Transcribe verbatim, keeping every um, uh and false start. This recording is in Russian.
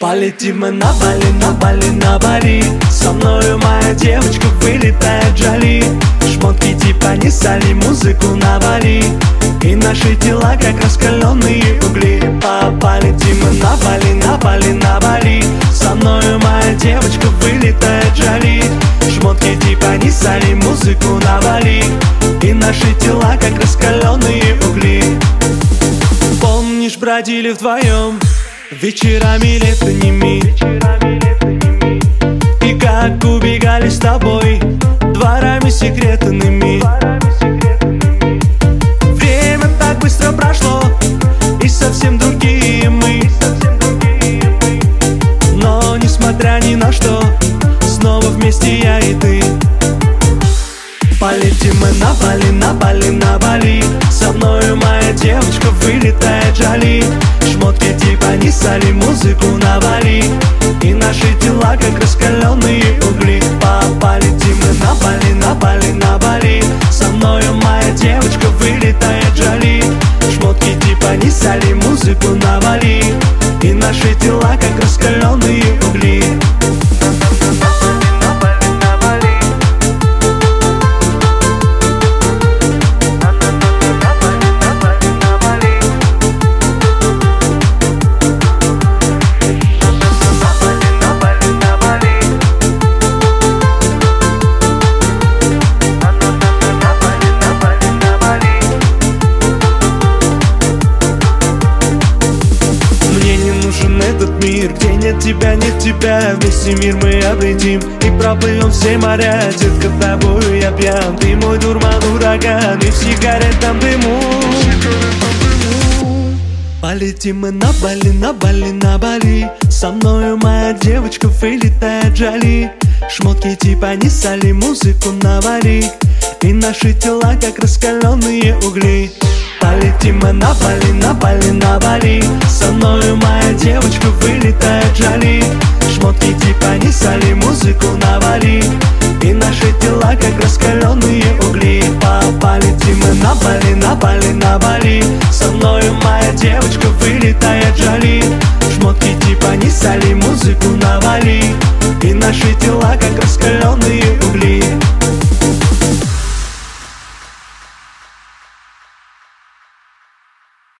Полетим мы на Бали, на Бали, на Бали. Со мною моя девочка вылетает Джоли. Шмотки типа не соли, музыку навали, и наши тела как раскаленные угли. Полетим мы на Бали, на Бали, на Бали. Со мною моя девочка вылетает Джоли. Шмотки типа не соли, музыку навали, и наши тела как раскаленные угли. Помнишь, бродили вдвоем вечерами летними, и как убегали с тобой дворами секретными. Время так быстро прошло, и совсем другие мы. Но несмотря ни на что, снова вместе я и ты. Полетим мы на Бали, на Бали, на Бали. Со мною моя девочка вылетает Джоли. Шмотки типа не соли, музыку навали, и наши тела как раскаленные угли. Полетим мы на Бали, на Бали, на Бали. Со мною моя девочка вылетает Джоли. Шмотки типа не соли, музыку навали, и наши тела как раскаленные угли. Где нет тебя, нет тебя, вместе мир мы обретим и проплывем все моря. Детка, тобою я пьян, ты мой дурман, ураган, и в сигаретном дыму. Полетим мы на Бали, на Бали, на Бали. Со мною моя девочка вылетает Джоли. Шмотки типа не соли, музыку навали, и наши тела как раскаленные угли. Полетим мы на Бали, на Бали, на Бали. Со мною моя девочка вылетает Джоли. Шмотки типа не соли, музыку навали, и наши тела как раскаленные угли. Полетим мы на Бали, на Бали, на Бали. Со мною моя девочка вылетает Джоли. Шмотки типа не соли, музыку навали, и наши тела как